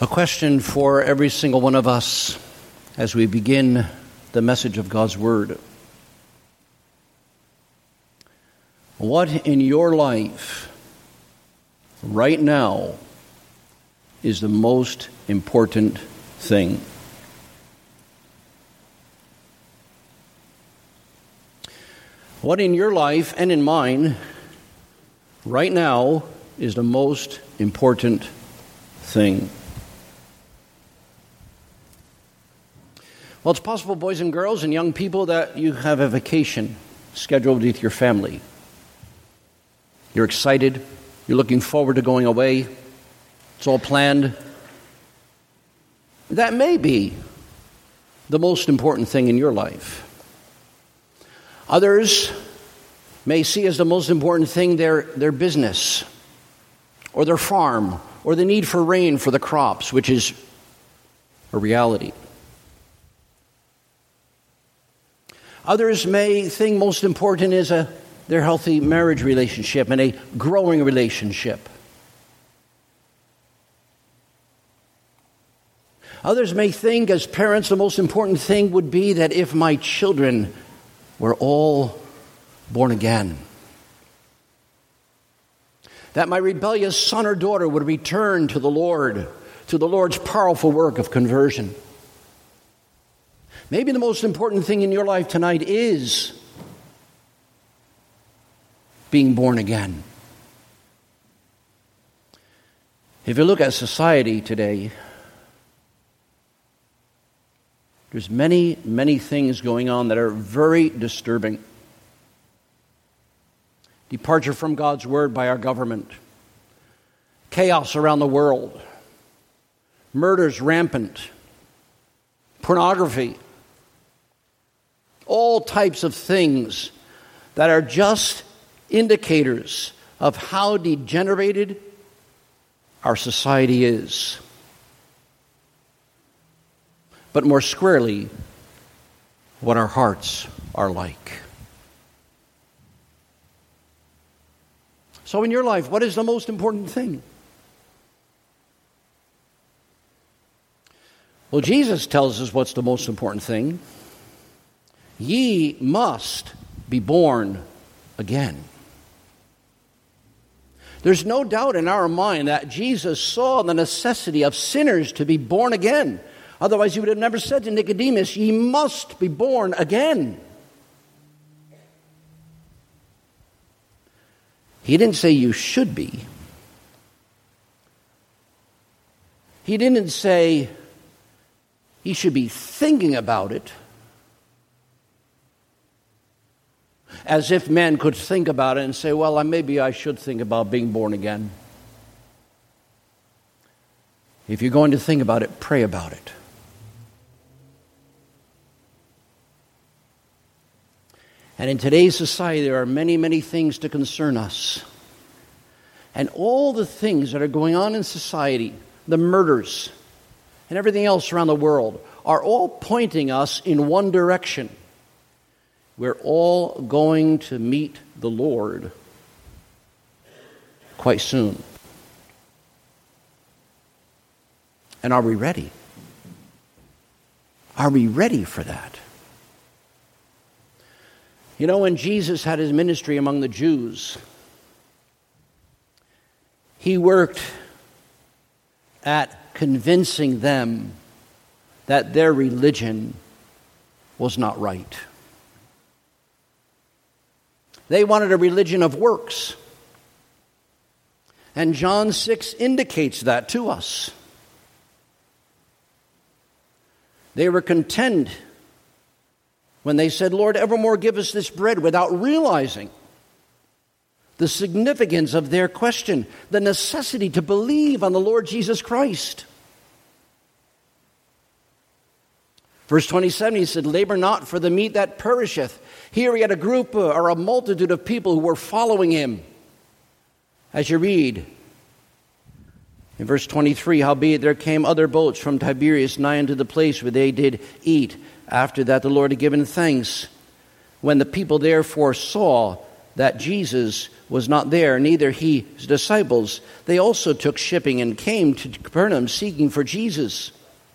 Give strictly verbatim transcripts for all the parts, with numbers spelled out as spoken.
A question for every single one of us as we begin the message of God's Word. What in your life right now is the most important thing? What in your life and in mine right now is the most important thing? Well, it's possible, boys and girls and young people, that you have a vacation scheduled with your family. You're excited. You're looking forward to going away. It's all planned. That may be the most important thing in your life. Others may see as the most important thing their, their business or their farm or the need for rain for the crops, which is a reality. Others may think most important is a their healthy marriage relationship and a growing relationship. Others may think as parents the most important thing would be that if my children were all born again, that my rebellious son or daughter would return to the Lord, to the Lord's powerful work of conversion. Maybe the most important thing in your life tonight is being born again. If you look at society today, there's many, many things going on that are very disturbing. Departure from God's Word by our government. Chaos around the world. Murders rampant. Pornography. All types of things that are just indicators of how degenerated our society is. But more squarely, what our hearts are like. So in your life, what is the most important thing? Well, Jesus tells us what's the most important thing. Ye must be born again. There's no doubt in our mind that Jesus saw the necessity of sinners to be born again. Otherwise, he would have never said to Nicodemus, ye must be born again. He didn't say you should be. He didn't say you should be thinking about it. As if men could think about it and say, well, maybe I should think about being born again. If you're going to think about it, pray about it. And in today's society, there are many, many things to concern us. And all the things that are going on in society, the murders, and everything else around the world, are all pointing us in one direction. We're all going to meet the Lord quite soon. And are we ready? Are we ready for that? You know, when Jesus had his ministry among the Jews, he worked at convincing them that their religion was not right. They wanted a religion of works. And John six indicates that to us. They were content when they said, Lord, evermore give us this bread, without realizing the significance of their question, the necessity to believe on the Lord Jesus Christ. Verse twenty-seven, he said, labor not for the meat that perisheth. Here he had a group uh, or a multitude of people who were following him. As you read in verse twenty-three, howbeit there came other boats from Tiberias nigh unto the place where they did eat. After that the Lord had given thanks. When the people therefore saw that Jesus was not there, neither he his disciples. They also took shipping and came to Capernaum seeking for Jesus.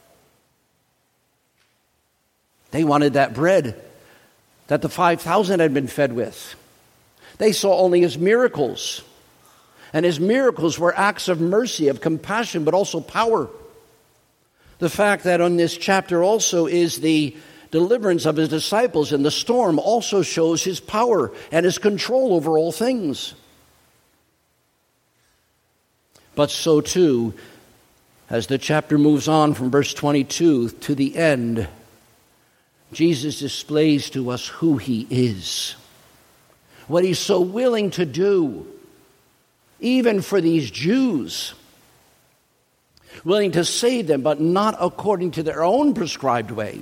They wanted that bread that the five thousand had been fed with. They saw only his miracles. And his miracles were acts of mercy, of compassion, but also power. The fact that on this chapter also is the deliverance of his disciples in the storm also shows his power and his control over all things. But so too, as the chapter moves on from verse twenty-two to the end, Jesus displays to us who he is, what he's so willing to do, even for these Jews, willing to save them, but not according to their own prescribed way,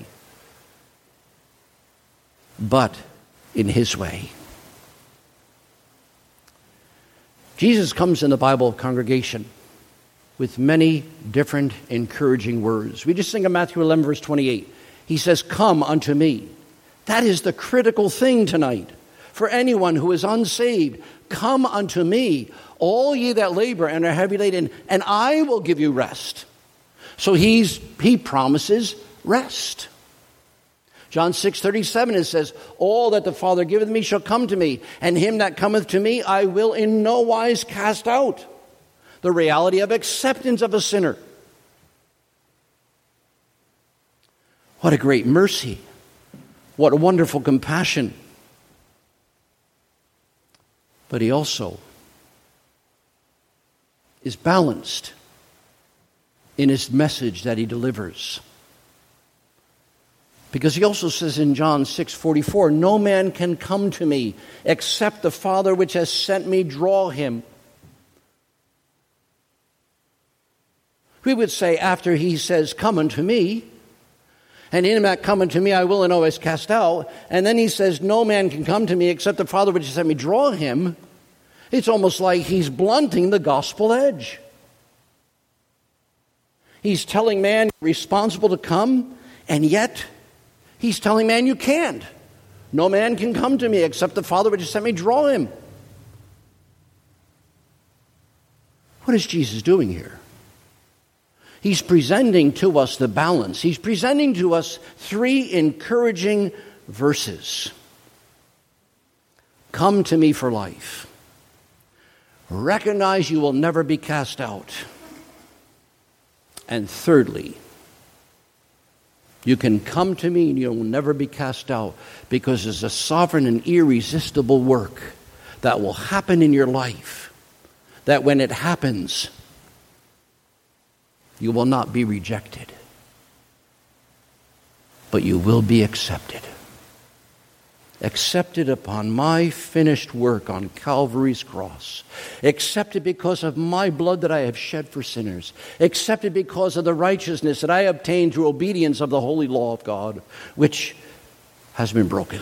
but in his way. Jesus comes in the Bible congregation with many different encouraging words. We just think of Matthew eleven, verse twenty-eight. He says, "Come unto me." That is the critical thing tonight. For anyone who is unsaved, come unto me, all ye that labor and are heavy laden, and I will give you rest. So he's he promises rest. John six thirty-seven, it says, "All that the Father giveth me shall come to me, and him that cometh to me I will in no wise cast out." The reality of acceptance of a sinner. What a great mercy. What a wonderful compassion. But he also is balanced in his message that he delivers. Because he also says in John six forty-four, "No man can come to me except the Father which has sent me draw him." We would say after he says, "Come unto me," and in him that come unto me I will in no wise cast out, and then he says, "No man can come to me except the Father which has sent me draw him," it's almost like he's blunting the gospel edge. He's telling man you're responsible to come, and yet he's telling man you can't. No man can come to me except the Father which has sent me draw him. What is Jesus doing here? He's presenting to us the balance. He's presenting to us three encouraging verses. Come to me for life. Recognize you will never be cast out. And thirdly, you can come to me and you will never be cast out because there's a sovereign and irresistible work that will happen in your life. That when it happens, you will not be rejected, but you will be accepted. Accepted upon my finished work on Calvary's cross. Accepted because of my blood that I have shed for sinners. Accepted because of the righteousness that I obtained through obedience of the holy law of God, which has been broken.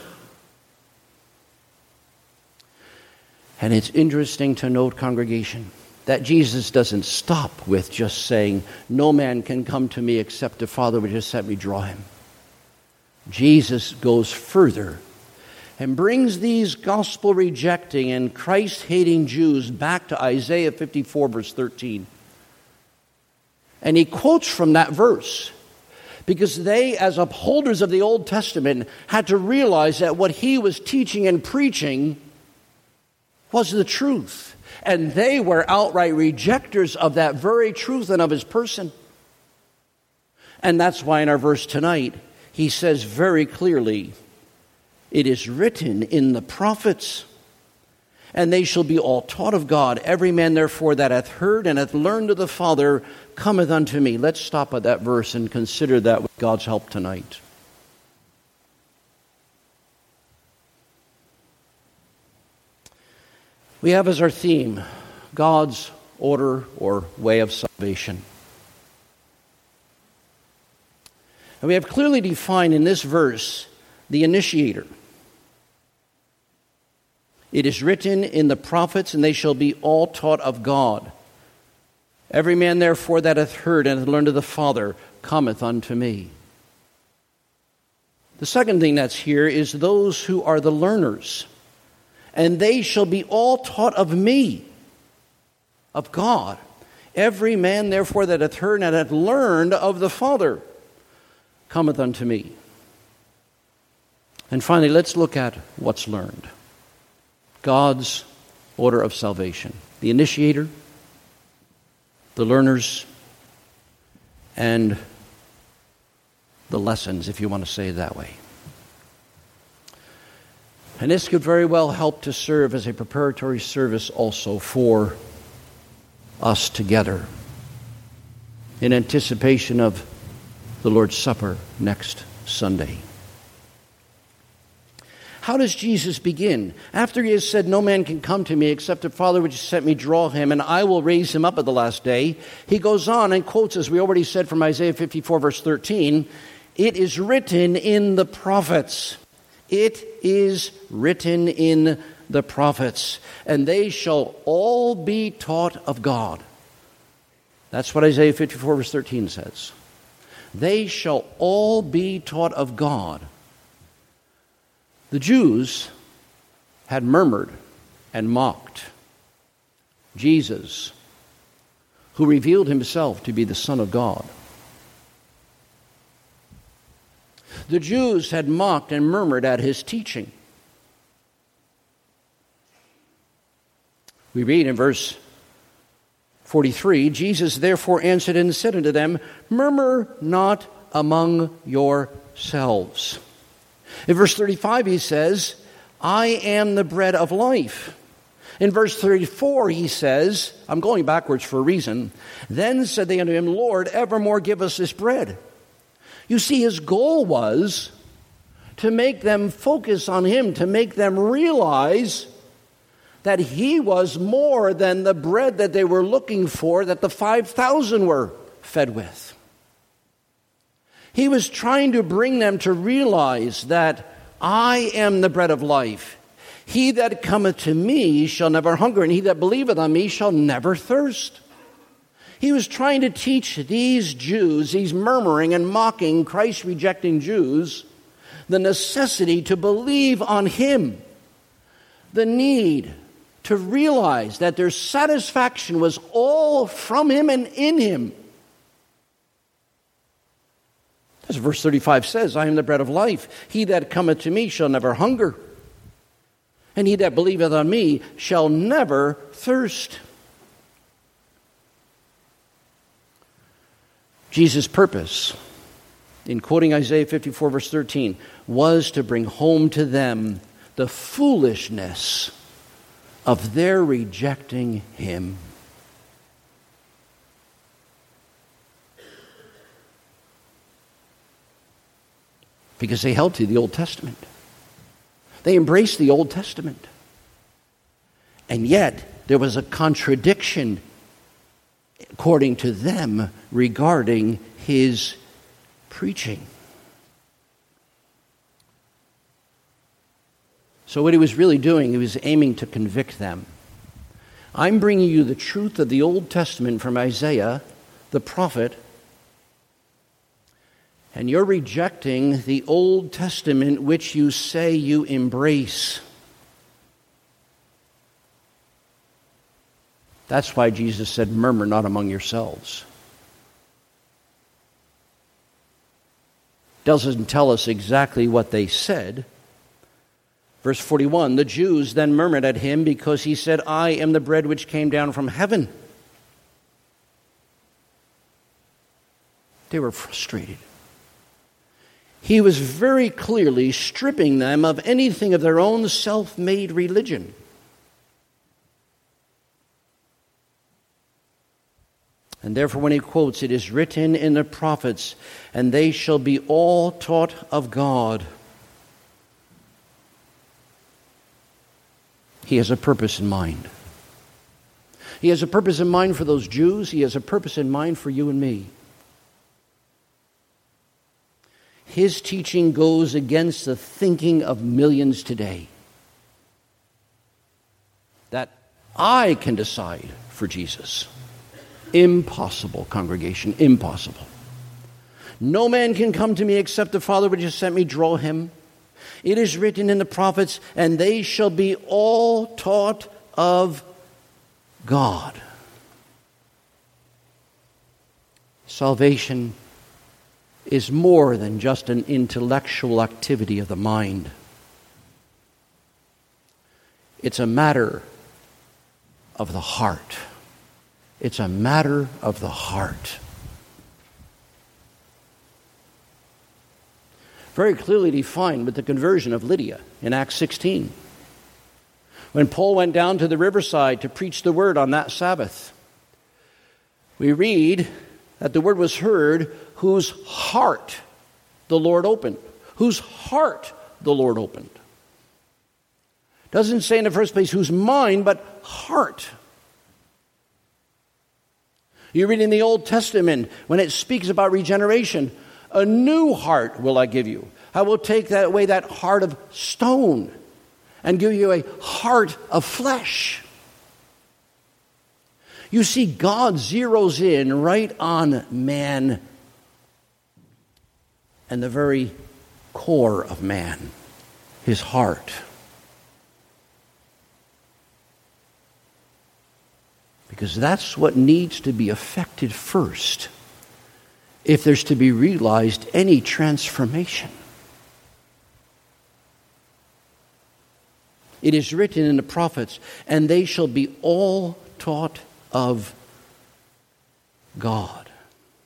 And it's interesting to note, congregation, that Jesus doesn't stop with just saying, "No man can come to me except the Father which has sent me draw him." Jesus goes further and brings these gospel-rejecting and Christ-hating Jews back to Isaiah fifty-four, verse thirteen. And he quotes from that verse because they, as upholders of the Old Testament, had to realize that what he was teaching and preaching was the truth. And they were outright rejectors of that very truth and of his person. And that's why in our verse tonight, he says very clearly, "It is written in the prophets, and they shall be all taught of God. Every man therefore that hath heard and hath learned of the Father cometh unto me." Let's stop at that verse and consider that with God's help tonight. We have as our theme, God's order or way of salvation. And we have clearly defined in this verse the initiator. It is written in the prophets, and they shall be all taught of God. Every man therefore that hath heard and hath learned of the Father cometh unto me. The second thing that's here is those who are the learners. and they shall be all taught of me, of God. Every man, therefore, that hath heard and hath learned of the Father cometh unto me. And finally, let's look at what's learned. God's order of salvation. The initiator, the learners, and the lessons, if you want to say it that way. And this could very well help to serve as a preparatory service also for us together in anticipation of the Lord's Supper next Sunday. How does Jesus begin? After he has said, no man can come to me except the Father which has sent me draw him, and I will raise him up at the last day, he goes on and quotes, as we already said from Isaiah fifty-four, verse thirteen, it is written in the prophets. It is written in the prophets, and they shall all be taught of God. That's what Isaiah fifty-four, verse thirteen says. They shall all be taught of God. The Jews had murmured and mocked Jesus, who revealed himself to be the Son of God. The Jews had mocked and murmured at his teaching. We read in verse forty-three, Jesus therefore answered and said unto them, murmur not among yourselves. In verse thirty-five he says, I am the bread of life. In verse thirty-four he says, I'm going backwards for a reason, then said they unto him, Lord, evermore give us this bread. You see, his goal was to make them focus on him, to make them realize that he was more than the bread that they were looking for, that the five thousand were fed with. He was trying to bring them to realize that I am the bread of life. He that cometh to me shall never hunger, and he that believeth on me shall never thirst. He was trying to teach these Jews, these murmuring and mocking, Christ-rejecting Jews, the necessity to believe on him, the need to realize that their satisfaction was all from him and in him. As verse thirty-five says, I am the bread of life. He that cometh to me shall never hunger, and he that believeth on me shall never thirst. Jesus' purpose, in quoting Isaiah fifty-four, verse thirteen, was to bring home to them the foolishness of their rejecting him. Because they held to the Old Testament. They embraced the Old Testament. And yet, there was a contradiction, according to them, regarding his preaching. So what he was really doing, he was aiming to convict them. I'm bringing you the truth of the Old Testament from Isaiah, the prophet, and you're rejecting the Old Testament which you say you embrace. That's why Jesus said, murmur not among yourselves. Doesn't tell us exactly what they said. Verse forty-one, the Jews then murmured at him because he said, I am the bread which came down from heaven. They were frustrated. He was very clearly stripping them of anything of their own self-made religion. And therefore when he quotes, it is written in the prophets, and they shall be all taught of God. He has a purpose in mind. He has a purpose in mind for those Jews. He has a purpose in mind for you and me. His teaching goes against the thinking of millions today. That I can decide for Jesus. Impossible, congregation, impossible. No man can come to me except the Father which has sent me draw him. It is written in the prophets, and they shall be all taught of God. Salvation is more than just an intellectual activity of the mind. It's a matter of the heart. It's a matter of the heart. Very clearly defined with the conversion of Lydia in Acts sixteen. When Paul went down to the riverside to preach the word on that Sabbath, we read that the word was heard, whose heart the Lord opened. Whose heart the Lord opened. Doesn't say in the first place whose mind, but heart. You read in the Old Testament, when it speaks about regeneration, a new heart will I give you. I will take that away that heart of stone and give you a heart of flesh. You see, God zeroes in right on man and the very core of man, his heart. Because that's what needs to be affected first if there's to be realized any transformation. It is written in the prophets, and they shall be all taught of God.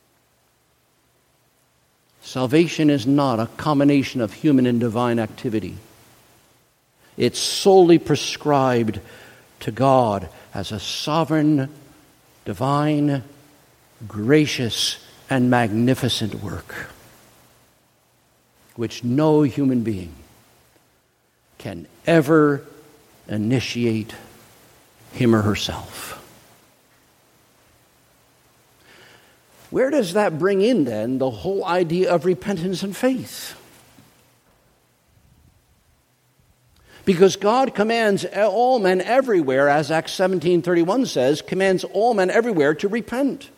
Salvation is not a combination of human and divine activity. It's solely prescribed to God as a sovereign, divine, gracious, and magnificent work, which no human being can ever initiate him or herself. Where does that bring in, then, the whole idea of repentance and faith? Because God commands all men everywhere, as Acts seventeen thirty-one says, commands all men everywhere to repent.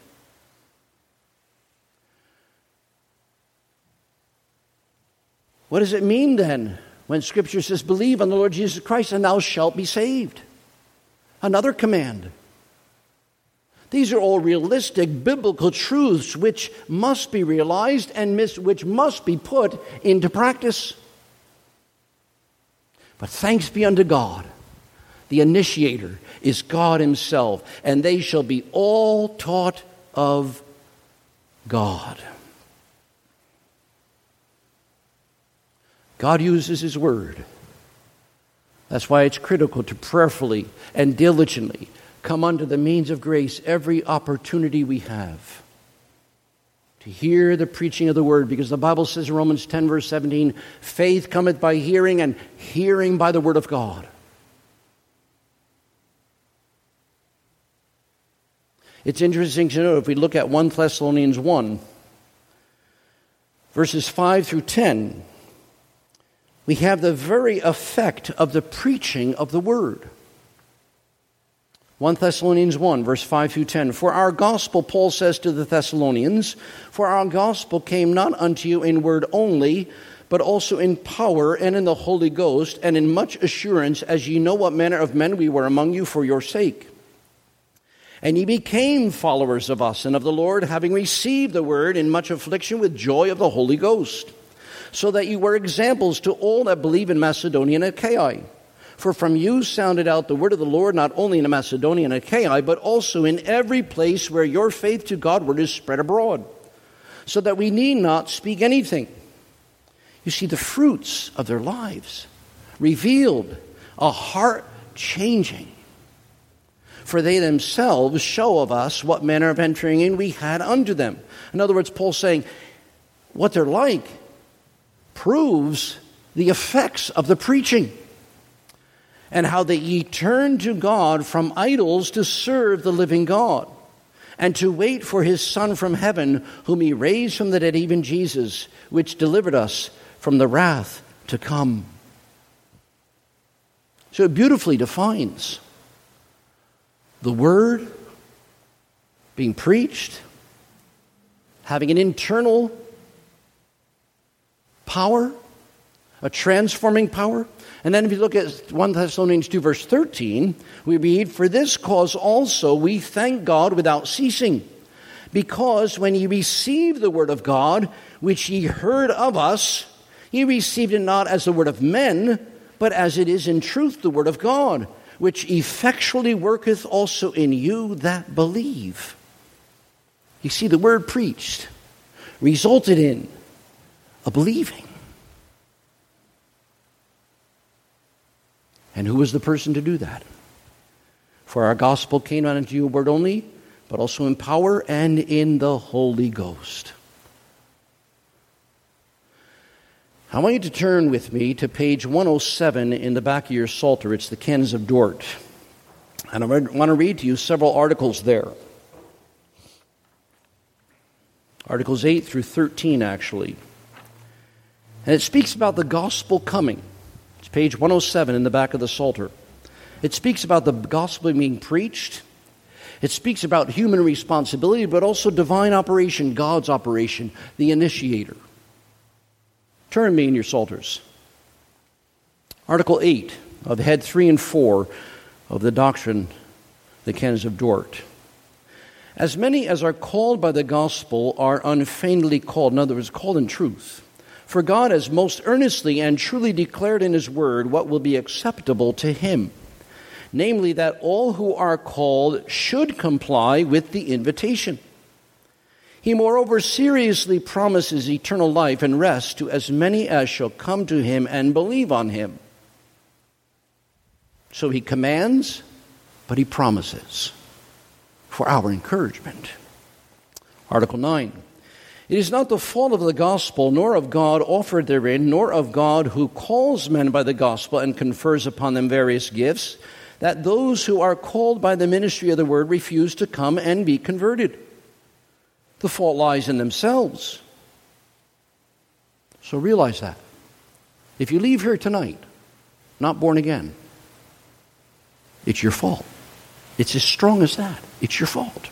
What does it mean then when Scripture says, believe on the Lord Jesus Christ and thou shalt be saved? Another command. These are all realistic biblical truths which must be realized and which must be put into practice. But thanks be unto God, the initiator is God himself, and they shall be all taught of God. God uses his word. That's why it's critical to prayerfully and diligently come unto the means of grace every opportunity we have to hear the preaching of the word, because the Bible says in Romans ten verse seventeen, faith cometh by hearing, and hearing by the word of God. It's interesting to note, if we look at First Thessalonians one, verses five through ten, we have the very effect of the preaching of the word. First Thessalonians one, verse five through ten. For our gospel, Paul says to the Thessalonians, for our gospel came not unto you in word only, but also in power and in the Holy Ghost, and in much assurance, as ye know what manner of men we were among you for your sake. And ye became followers of us and of the Lord, having received the word in much affliction with joy of the Holy Ghost, so that ye were examples to all that believe in Macedonia and Achaia. For from you sounded out the word of the Lord, not only in Macedonia and Achaia, but also in every place where your faith to Godward is spread abroad, so that we need not speak anything. You see, the fruits of their lives revealed a heart changing. For they themselves show of us what manner of entering in we had unto them. In other words, Paul's saying, what they're like proves the effects of the preaching, and how that ye turn to God from idols to serve the living God, and to wait for his Son from heaven, whom he raised from the dead, even Jesus, which delivered us from the wrath to come. So it beautifully defines the word being preached, having an internal power, a transforming power. And then if you look at First Thessalonians two, verse thirteen, we read, "For this cause also we thank God without ceasing, because when ye received the word of God, which ye heard of us, ye received it not as the word of men, but as it is in truth the word of God, which effectually worketh also in you that believe." You see, the word preached resulted in a believing. And who was the person to do that? For our gospel came not unto you in word only, but also in power and in the Holy Ghost. I want you to turn with me to page one oh seven in the back of your Psalter. It's the Canons of Dort. And I want to read to you several articles there. Articles eight through thirteen, actually. And it speaks about the gospel coming. It's page one oh seven in the back of the Psalter. It speaks about the gospel being preached. It speaks about human responsibility, but also divine operation, God's operation, the initiator. Turn me in your Psalters. Article eight of head three and four of the doctrine, the Canons of Dort. As many as are called by the gospel are unfeignedly called, in other words, called in truth. For God has most earnestly and truly declared in his word what will be acceptable to him, namely that all who are called should comply with the invitation. He moreover seriously promises eternal life and rest to as many as shall come to him and believe on him. So he commands, but he promises for our encouragement. Article nine. It is not the fault of the gospel, nor of God offered therein, nor of God who calls men by the gospel and confers upon them various gifts, that those who are called by the ministry of the word refuse to come and be converted. The fault lies in themselves. So realize that. If you leave here tonight not born again, it's your fault. It's as strong as that. It's your fault.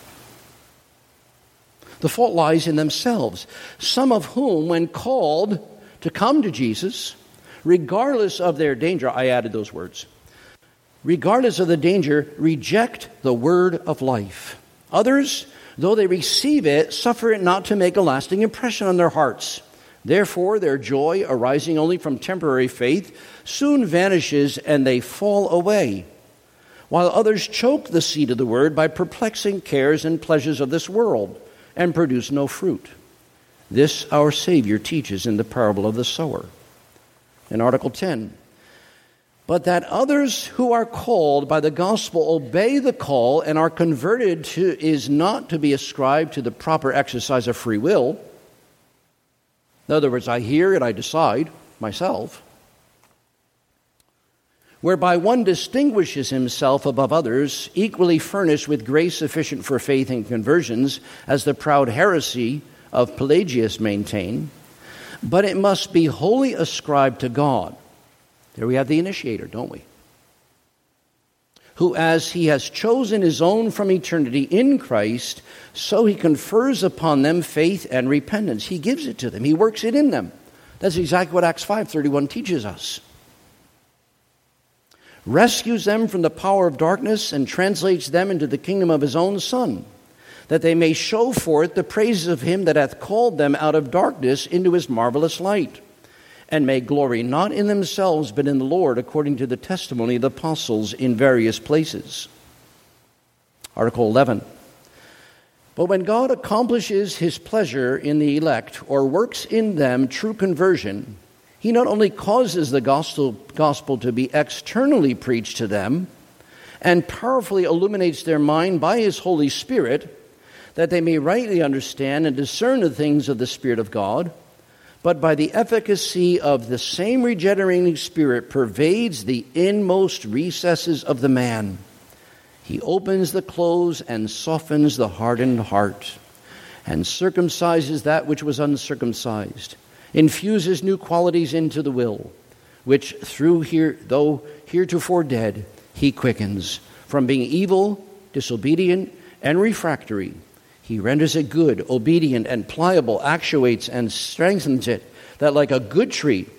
The fault lies in themselves, some of whom, when called to come to Jesus, regardless of their danger, I added those words, regardless of the danger, reject the word of life. Others, though they receive it, suffer it not to make a lasting impression on their hearts. Therefore, their joy, arising only from temporary faith, soon vanishes and they fall away, while others choke the seed of the word by perplexing cares and pleasures of this world, and produce no fruit. This our Savior teaches in the parable of the sower. In Article ten, but that others who are called by the gospel obey the call and are converted to is not to be ascribed to the proper exercise of free will. In other words, I hear and I decide myself, whereby one distinguishes himself above others, equally furnished with grace sufficient for faith and conversions, as the proud heresy of Pelagius maintain, but it must be wholly ascribed to God. There we have the initiator, don't we? Who, as he has chosen his own from eternity in Christ, so he confers upon them faith and repentance. He gives it to them. He works it in them. That's exactly what Acts five thirty-one teaches us. Rescues them from the power of darkness and translates them into the kingdom of his own Son, that they may show forth the praises of him that hath called them out of darkness into his marvelous light, and may glory not in themselves but in the Lord, according to the testimony of the apostles in various places. Article eleven. But when God accomplishes his pleasure in the elect, or works in them true conversion, he not only causes the gospel, gospel to be externally preached to them, and powerfully illuminates their mind by his Holy Spirit, that they may rightly understand and discern the things of the Spirit of God, but by the efficacy of the same regenerating Spirit pervades the inmost recesses of the man. He opens the closed and softens the hardened heart, and circumcises that which was uncircumcised, infuses new qualities into the will, which through here, though heretofore dead, he quickens. From being evil, disobedient, and refractory, he renders it good, obedient, and pliable, actuates and strengthens it, that like a good tree,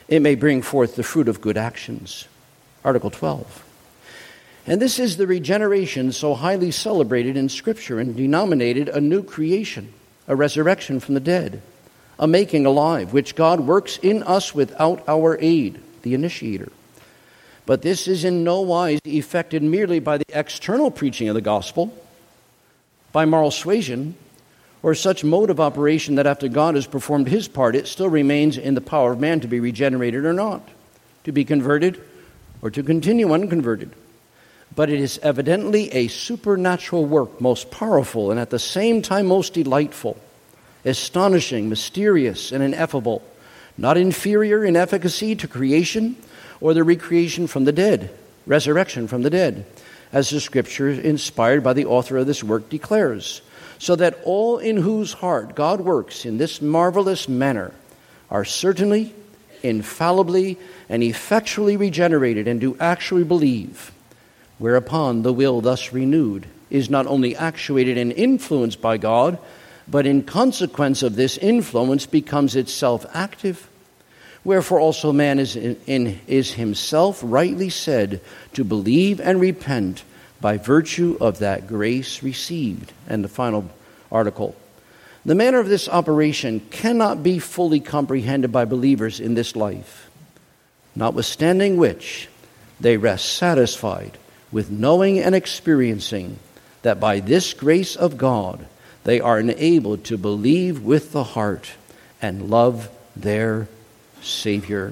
it may bring forth the fruit of good actions. Article twelve. And this is the regeneration so highly celebrated in Scripture and denominated a new creation, a resurrection from the dead, a making alive, which God works in us without our aid, the initiator. But this is in no wise effected merely by the external preaching of the gospel, by moral suasion, or such mode of operation that after God has performed his part, it still remains in the power of man to be regenerated or not, to be converted or to continue unconverted. But it is evidently a supernatural work, most powerful and at the same time most delightful, astonishing, mysterious, and ineffable, not inferior in efficacy to creation or the recreation from the dead, resurrection from the dead, as the Scripture, inspired by the author of this work, declares, so that all in whose heart God works in this marvelous manner are certainly, infallibly, and effectually regenerated and do actually believe, whereupon the will thus renewed is not only actuated and influenced by God, but in consequence of this influence becomes itself active. Wherefore also man is, in, in, is himself rightly said to believe and repent by virtue of that grace received. And the final article. The manner of this operation cannot be fully comprehended by believers in this life, notwithstanding which they rest satisfied with knowing and experiencing that by this grace of God they are enabled to believe with the heart and love their Savior.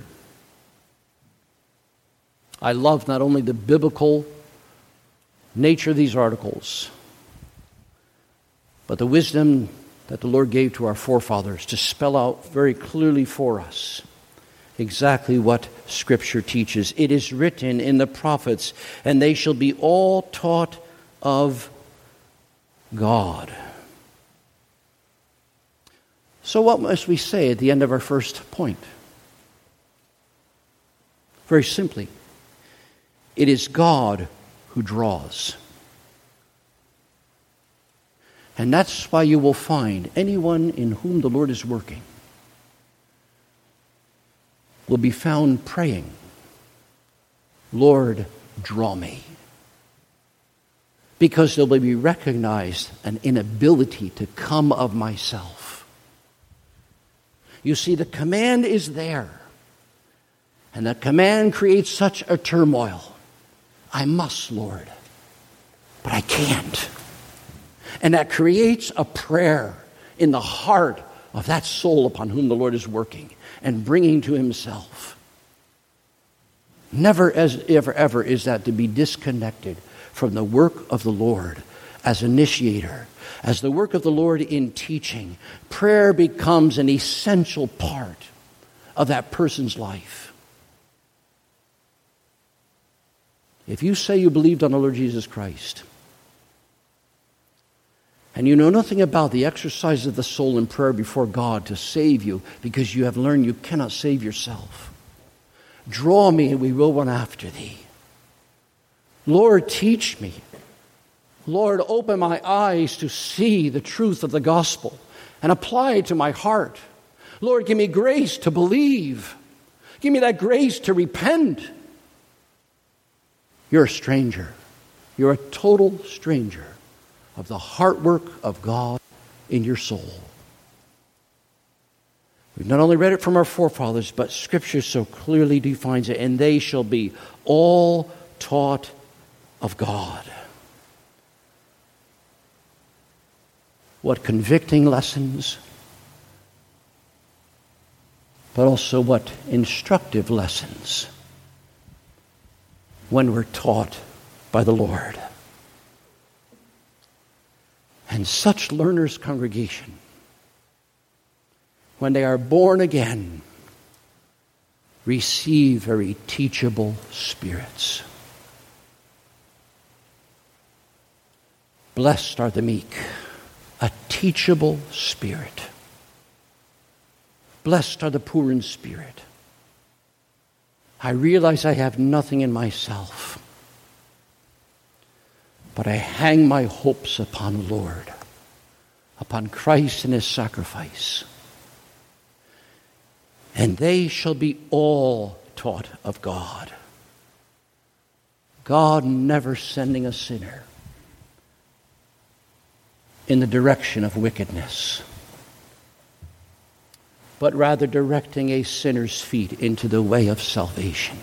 I love not only the biblical nature of these articles, but the wisdom that the Lord gave to our forefathers to spell out very clearly for us exactly what Scripture teaches. It is written in the prophets, and they shall be all taught of God. So what must we say at the end of our first point? Very simply, it is God who draws. And that's why you will find anyone in whom the Lord is working will be found praying, Lord, draw me. Because there will be recognized an inability to come of myself. You see, the command is there. And the command creates such a turmoil. I must, Lord, but I can't. And that creates a prayer in the heart of that soul upon whom the Lord is working and bringing to himself. Never, as ever, ever is that to be disconnected from the work of the Lord as initiator, as the work of the Lord in teaching. Prayer becomes an essential part of that person's life. If you say you believed on the Lord Jesus Christ, and you know nothing about the exercise of the soul in prayer before God to save you, because you have learned you cannot save yourself, draw me and we will run after thee. Lord, teach me. Lord, open my eyes to see the truth of the gospel and apply it to my heart. Lord, give me grace to believe. Give me that grace to repent. You're a stranger. You're a total stranger of the heart work of God in your soul. We've not only read it from our forefathers, but Scripture so clearly defines it. And they shall be all taught of God. What convicting lessons, but also what instructive lessons when we're taught by the Lord. And such learners' congregation, when they are born again, receive very teachable spirits. Blessed are the meek, a teachable spirit. Blessed are the poor in spirit. I realize I have nothing in myself, but I hang my hopes upon the Lord, upon Christ and his sacrifice. And they shall be all taught of God. God never sending a sinner in the direction of wickedness, but rather directing a sinner's feet into the way of salvation.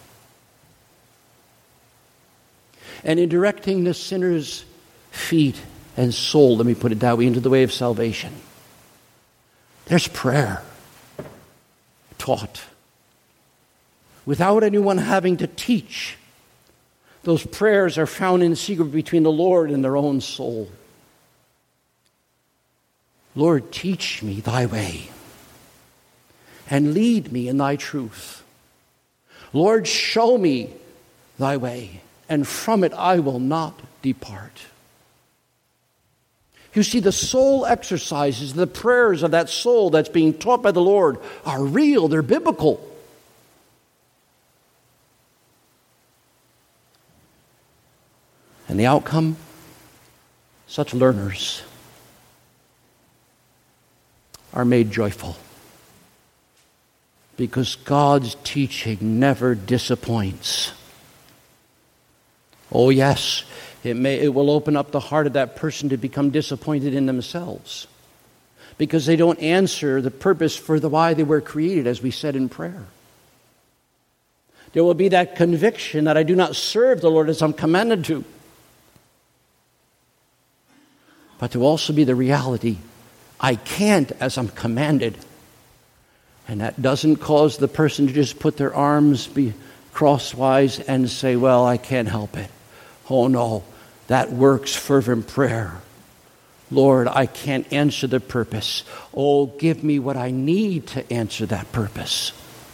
And in directing the sinner's feet and soul, let me put it that way, into the way of salvation, there's prayer taught without anyone having to teach. Those prayers are found in secret between the Lord and their own soul. Lord, teach me thy way and lead me in thy truth. Lord, show me thy way, and from it I will not depart. You see, the soul exercises, the prayers of that soul that's being taught by the Lord are real, they're biblical. And the outcome? Such learners are made joyful, because God's teaching never disappoints. Oh yes, it may it will open up the heart of that person to become disappointed in themselves, because they don't answer the purpose for the why they were created, as we said in prayer. There will be that conviction that I do not serve the Lord as I'm commanded to. But to also be the reality, I can't as I'm commanded. And that doesn't cause the person to just put their arms be crosswise and say, well, I can't help it. Oh no, that works fervent prayer. Lord, I can't answer the purpose. Oh, give me what I need to answer that purpose.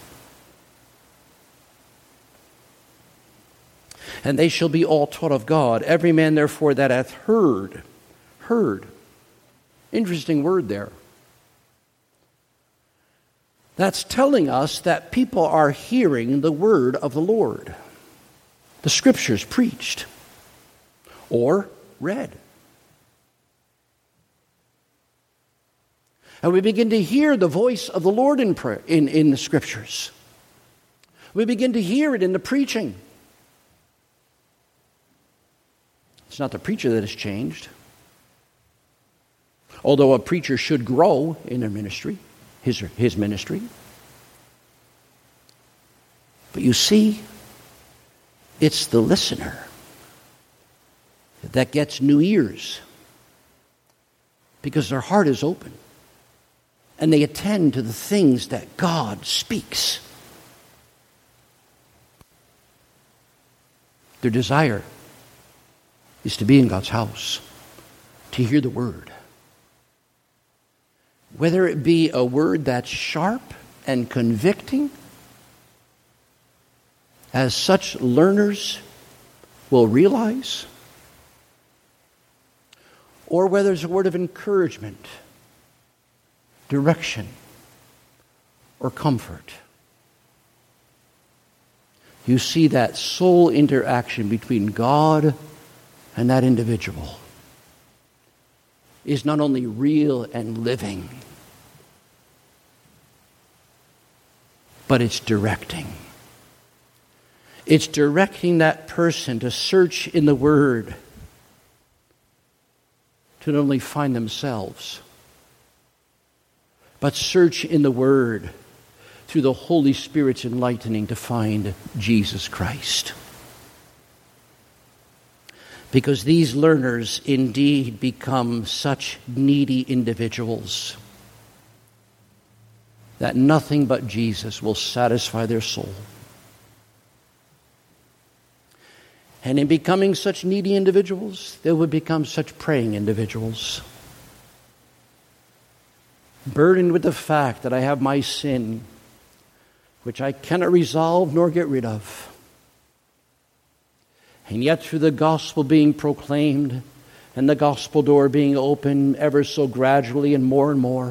And they shall be all taught of God. Every man, therefore, that hath heard, heard. Interesting word there. That's telling us that people are hearing the word of the Lord. The scriptures preached or read. And we begin to hear the voice of the Lord in prayer, in, in the scriptures. We begin to hear it in the preaching. It's not the preacher that has changed. Although a preacher should grow in their ministry, his, his ministry. But you see, it's the listener that gets new ears, because their heart is open and they attend to the things that God speaks. Their desire is to be in God's house, to hear the word. Whether it be a word that's sharp and convicting, as such learners will realize, or whether it's a word of encouragement, direction, or comfort. You see that soul interaction between God and that individual is not only real and living, but it's directing. It's directing that person to search in the Word to not only find themselves, but search in the Word through the Holy Spirit's enlightening to find Jesus Christ. Because these learners indeed become such needy individuals that nothing but Jesus will satisfy their soul. And in becoming such needy individuals, they will become such praying individuals, burdened with the fact that I have my sin, which I cannot resolve nor get rid of. And yet through the gospel being proclaimed and the gospel door being opened ever so gradually and more and more,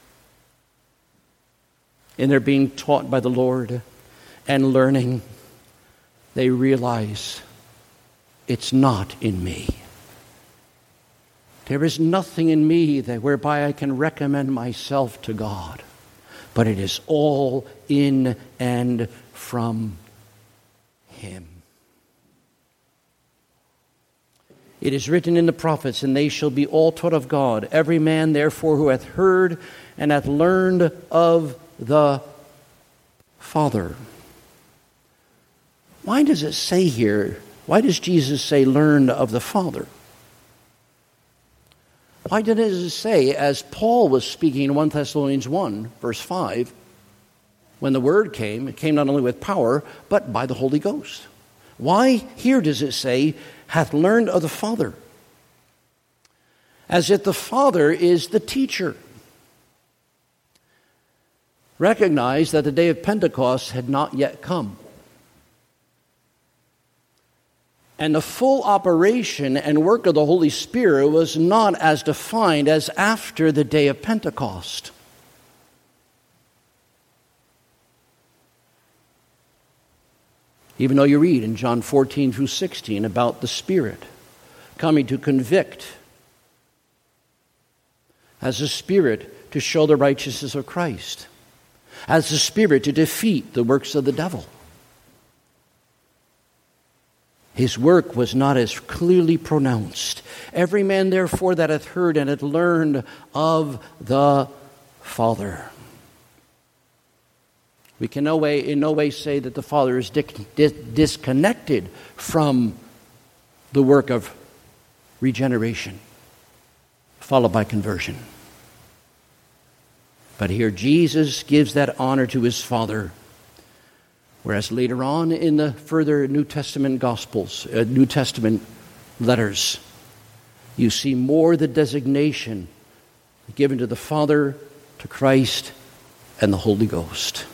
and they're being taught by the Lord and learning, they realize it's not in me. There is nothing in me that whereby I can recommend myself to God. but it is all in and from him. It is written in the prophets, and they shall be all taught of God. Every man, therefore, who hath heard and hath learned of the Father. Why does it say here, why does Jesus say, learned of the Father? Why did it say, as Paul was speaking in First Thessalonians one, verse five, when the word came, it came not only with power, but by the Holy Ghost? Why here does it say, hath learned of the Father? As if the Father is the teacher. Recognize that the day of Pentecost had not yet come. And the full operation and work of the Holy Spirit was not as defined as after the day of Pentecost. Even though you read in John fourteen through sixteen about the Spirit coming to convict, as the Spirit to show the righteousness of Christ, as the Spirit to defeat the works of the devil. His work was not as clearly pronounced. Every man, therefore, that hath heard and hath learned of the Father. We can no way, in no way say that the Father is disconnected from the work of regeneration, followed by conversion. But here Jesus gives that honor to his Father, whereas later on in the further New Testament Gospels, uh, New Testament letters, you see more the designation given to the Father, to Christ, and the Holy Ghost.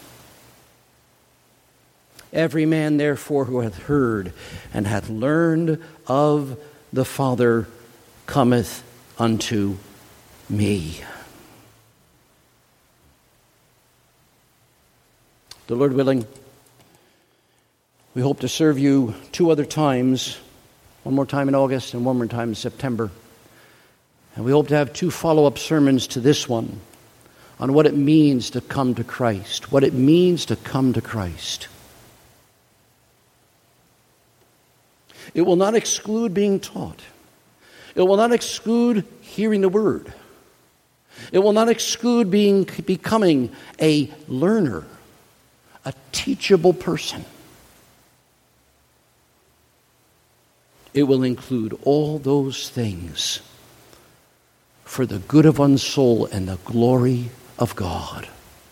Every man, therefore, who hath heard and hath learned of the Father cometh unto me. The Lord willing, we hope to serve you two other times, one more time in August and one more time in September. And we hope to have two follow-up sermons to this one on what it means to come to Christ, what it means to come to Christ. It will not exclude being taught. It will not exclude hearing the word. It will not exclude being becoming a learner, a teachable person. It will include all those things for the good of one's soul and the glory of God.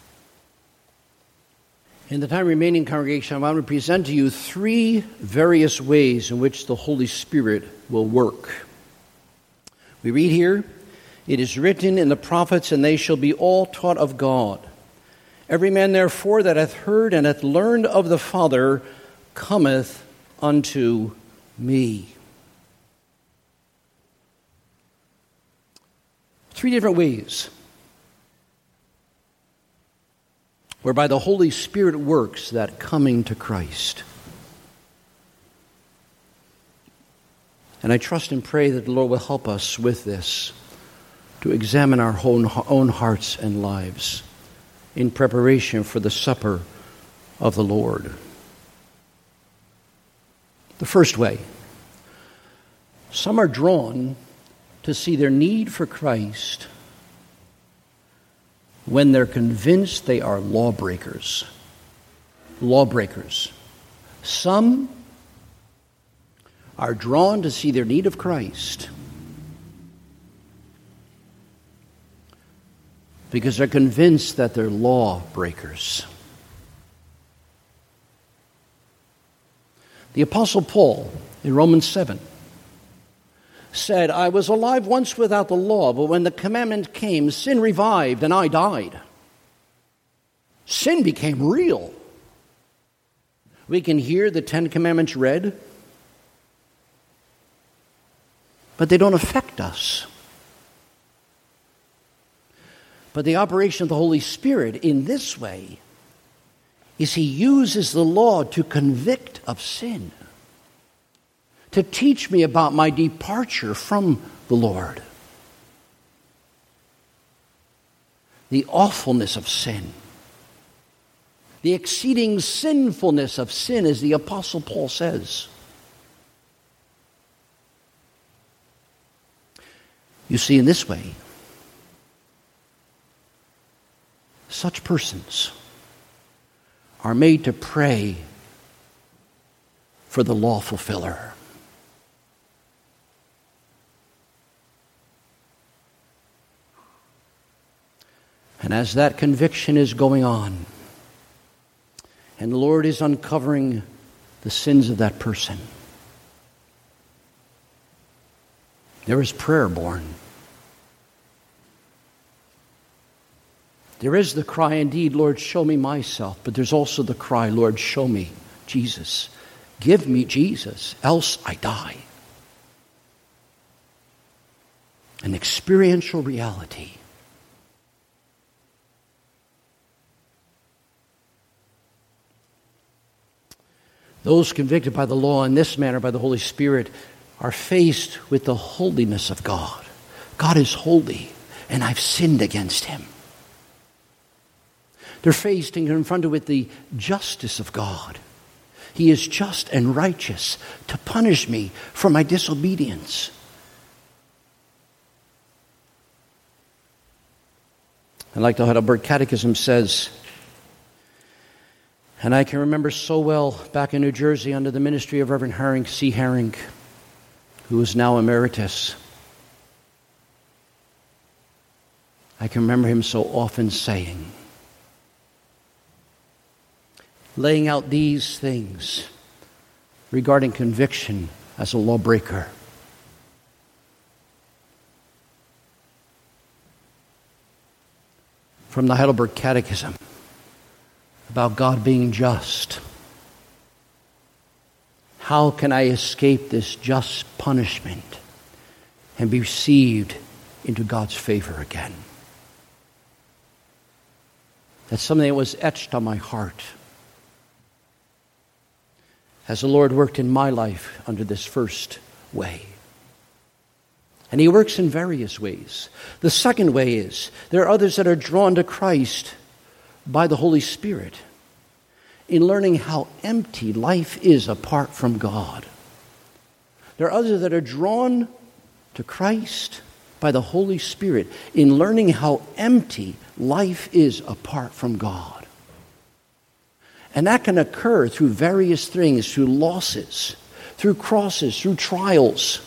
In the time remaining, congregation, I want to present to you three various ways in which the Holy Spirit will work. We read here, it is written in the prophets, and they shall be all taught of God. Every man, therefore, that hath heard and hath learned of the Father cometh unto me. Three different ways whereby the Holy Spirit works that coming to Christ. And I trust and pray that the Lord will help us with this, to examine our own, own hearts and lives in preparation for the supper of the Lord. The first way, some are drawn to see their need for Christ when they're convinced they are lawbreakers. Lawbreakers. Some are drawn to see their need of Christ because they're convinced that they're lawbreakers. The Apostle Paul in Romans seven said, I was alive once without the law, but when the commandment came, sin revived and I died. Sin became real. We can hear the Ten Commandments read, but they don't affect us. But the operation of the Holy Spirit in this way is He uses the law to convict of sin, to teach me about my departure from the Lord, the awfulness of sin, The exceeding sinfulness of sin, as the Apostle Paul says. You see, in this way, such persons are made to pray for the law fulfiller. And as that conviction is going on, and the Lord is uncovering the sins of that person, there is prayer born. There is the cry, indeed, Lord, show me myself. But there's also the cry, Lord, show me Jesus. Give me Jesus, else I die. An experiential reality. Those convicted by the law in this manner by the Holy Spirit are faced with the holiness of God. God is holy, and I've sinned against him. They're faced and confronted with the justice of God. He is just and righteous to punish me for my disobedience. And like the Heidelberg Catechism says, and I can remember so well back in New Jersey under the ministry of Reverend Herring, C. Herring, who is now emeritus. I can remember him so often saying, laying out these things regarding conviction as a lawbreaker. From the Heidelberg Catechism about God being just. How can I escape this just punishment and be received into God's favor again? That's something that was etched on my heart as the Lord worked in my life under this first way. And he works in various ways. The second way is there are others that are drawn to Christ by the Holy Spirit in learning how empty life is apart from God. There are others that are drawn to Christ by the Holy Spirit in learning how empty life is apart from God. And that can occur through various things, through losses, through crosses, through trials,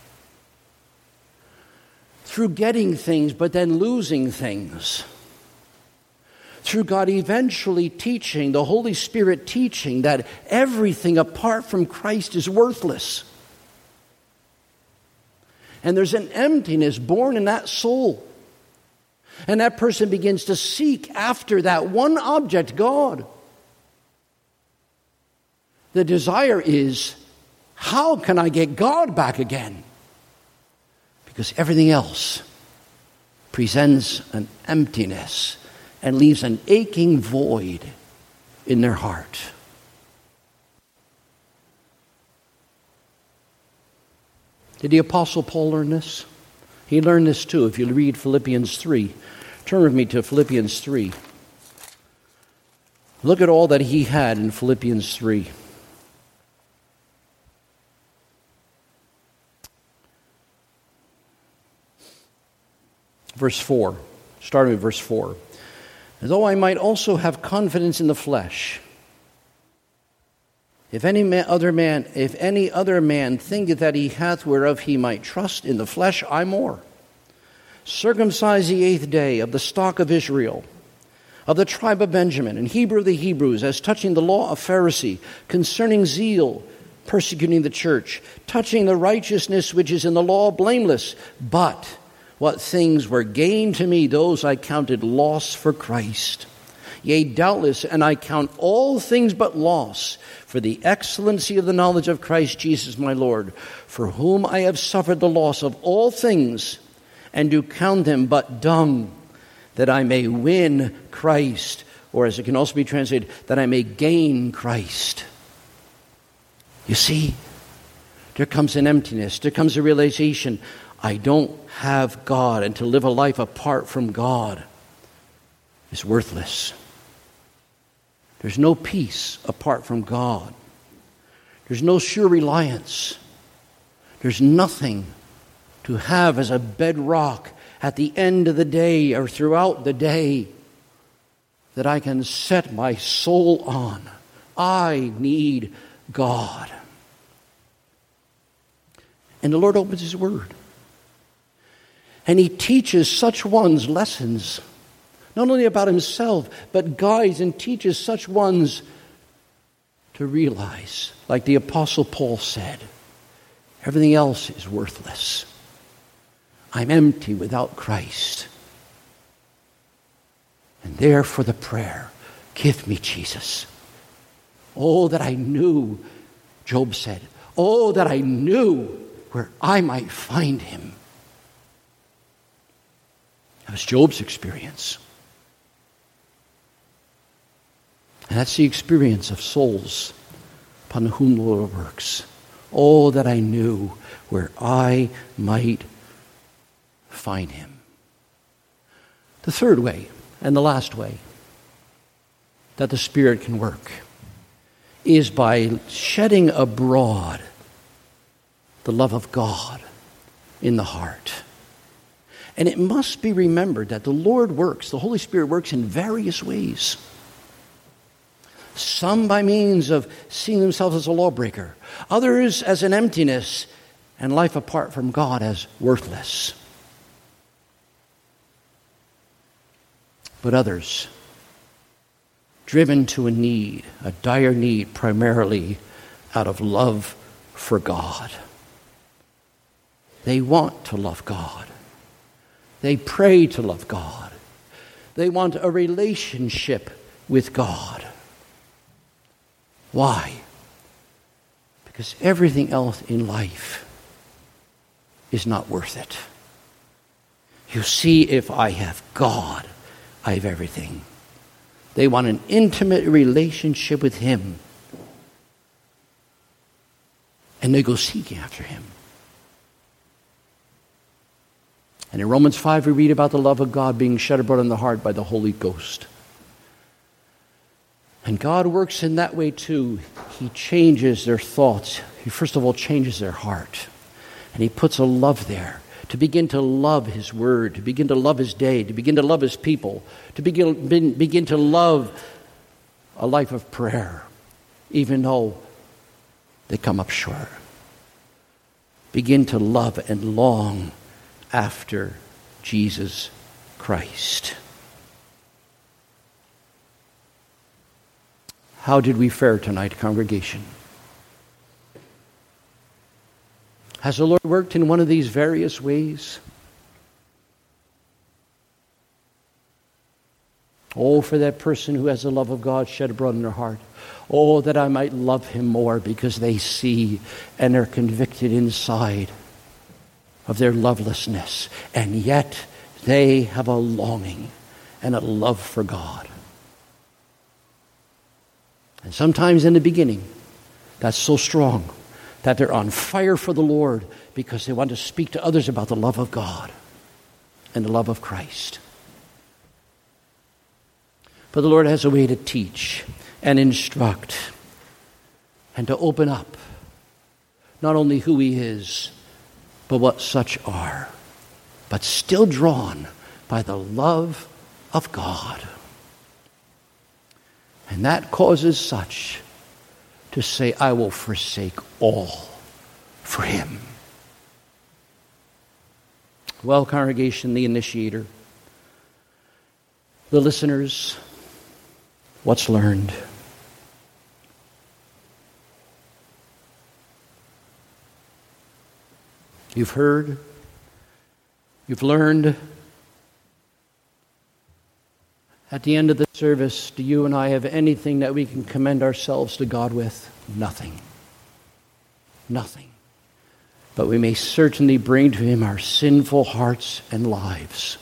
through getting things but then losing things, through God eventually teaching, the Holy Spirit teaching that everything apart from Christ is worthless. And there's an emptiness born in that soul. And that person begins to seek after that one object, God. The desire is, how can I get God back again? Because everything else presents an emptiness and leaves an aching void in their heart. Did the Apostle Paul learn this? He learned this too. If you read Philippians three, turn with me to Philippians three. Look at all that he had in Philippians three. Verse four, starting with verse four. Though I might also have confidence in the flesh, if any man, other man, if any other man thinketh that he hath whereof he might trust in the flesh, I more. Circumcised the eighth day, of the stock of Israel, of the tribe of Benjamin, and Hebrew of the Hebrews, as touching the law of Pharisee, concerning zeal, persecuting the church, touching the righteousness which is in the law, blameless. But what things were gain to me, those I counted loss for Christ. Yea, doubtless, and I count all things but loss for the excellency of the knowledge of Christ Jesus my Lord, for whom I have suffered the loss of all things, and do count them but dung, that I may win Christ, or as it can also be translated, that I may gain Christ. You see, there comes an emptiness, there comes a realization, I don't have God, and to live a life apart from God is worthless. There's no peace apart from God. There's no sure reliance. There's nothing to have as a bedrock at the end of the day or throughout the day that I can set my soul on. I need God. And the Lord opens His Word. And He teaches such ones lessons, not only about Himself, but guides and teaches such ones to realize, like the Apostle Paul said, everything else is worthless. I'm empty without Christ. And therefore the prayer, give me Jesus. Oh, that I knew, Job said, oh, that I knew where I might find Him. That was Job's experience. And that's the experience of souls upon whom the Lord works. Oh, that I knew where I might find Him. The third way, and the last way, that the Spirit can work is by shedding abroad the love of God in the heart. And it must be remembered that the Lord works, the Holy Spirit works in various ways. Some by means of seeing themselves as a lawbreaker, others as an emptiness and life apart from God as worthless. But others, driven to a need, a dire need, primarily out of love for God. They want to love God. They pray to love God. They want a relationship with God. Why? Because everything else in life is not worth it. You see, if I have God, I have everything. They want an intimate relationship with Him. And they go seeking after Him. And in Romans five we read about the love of God being shed abroad in the heart by the Holy Ghost. And God works in that way too. He changes their thoughts. He first of all changes their heart. And He puts a love there to begin to love His Word, to begin to love His day, to begin to love His people, to begin, begin to love a life of prayer, even though they come up short. Begin to love and long after Jesus Christ. How did we fare tonight, congregation? Has the Lord worked in one of these various ways? Oh, for that person who has the love of God shed abroad in their heart. Oh, that I might love Him more, because they see and are convicted inside of their lovelessness. And yet they have a longing and a love for God. And sometimes in the beginning, that's so strong that they're on fire for the Lord because they want to speak to others about the love of God and the love of Christ. But the Lord has a way to teach and instruct and to open up not only who He is, but what such are, but still drawn by the love of God. And that causes such to say, I will forsake all for Him. Well, congregation, the initiator, the listeners, what's learned? You've heard, you've learned. At the end of the service, do you and I have anything that we can commend ourselves to God with? Nothing. Nothing. But we may certainly bring to Him our sinful hearts and lives.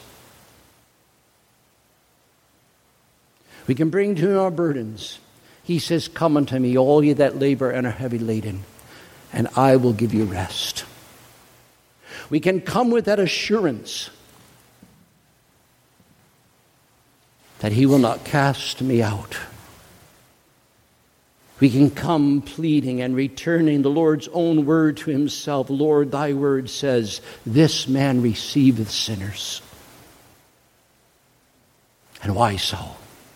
We can bring to Him our burdens. He says, come unto me, all ye that labor and are heavy laden, and I will give you rest. We can come with that assurance that He will not cast me out. We can come pleading and returning the Lord's own word to himself. Lord, thy word says, this man receiveth sinners. And why so?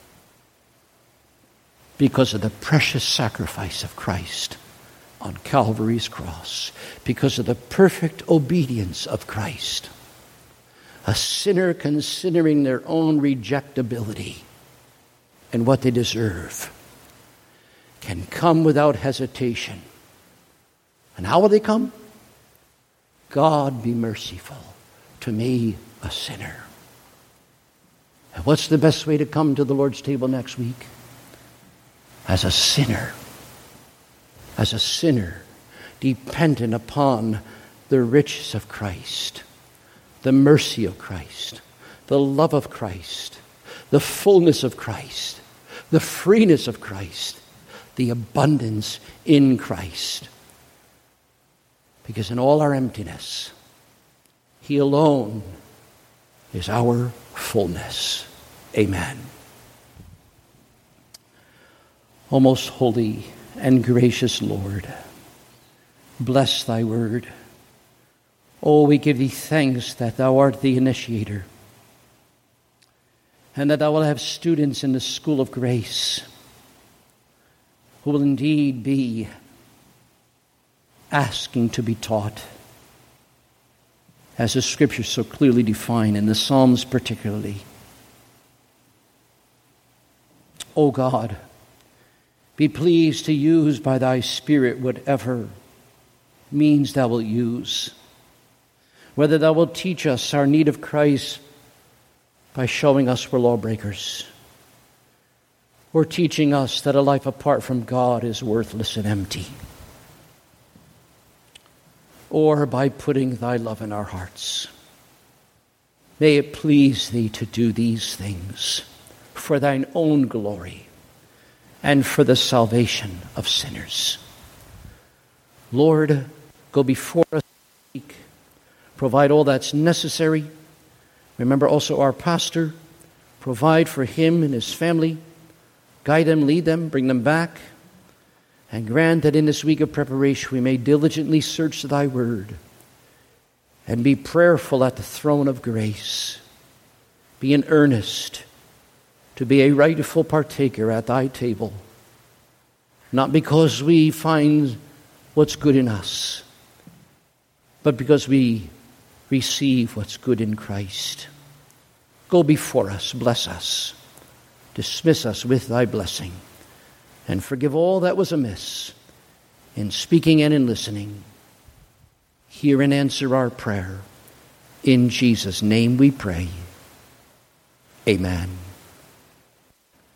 Because of the precious sacrifice of Christ on Calvary's cross. Because of the perfect obedience of Christ. A sinner considering their own rejectability and what they deserve can come without hesitation. And how will they come? God be merciful to me, a sinner. And what's the best way to come to the Lord's table next week? As a sinner. As a sinner, dependent upon the riches of Christ, the mercy of Christ, the love of Christ, the fullness of Christ, the freeness of Christ, the abundance in Christ. Because in all our emptiness, he alone is our fullness. Amen. O most holy and gracious Lord, bless thy word. Oh, we give thee thanks that thou art the initiator, and that thou wilt have students in the school of grace who will indeed be asking to be taught, as the scriptures so clearly define, in the Psalms particularly. O God, be pleased to use by thy Spirit whatever means thou wilt use. Whether thou wilt teach us our need of Christ by showing us we're lawbreakers, or teaching us that a life apart from God is worthless and empty, or by putting thy love in our hearts. May it please thee to do these things for thine own glory and for the salvation of sinners. Lord, go before us this week. Provide all that's necessary. Remember also our pastor. Provide for him and his family. Guide them, lead them, bring them back. And grant that in this week of preparation we may diligently search thy word and be prayerful at the throne of grace. Be in earnest to be a rightful partaker at thy table, not because we find what's good in us, but because we receive what's good in Christ. Go before us, bless us, dismiss us with thy blessing, and forgive all that was amiss in speaking and in listening. Hear and answer our prayer. In Jesus' name we pray. Amen.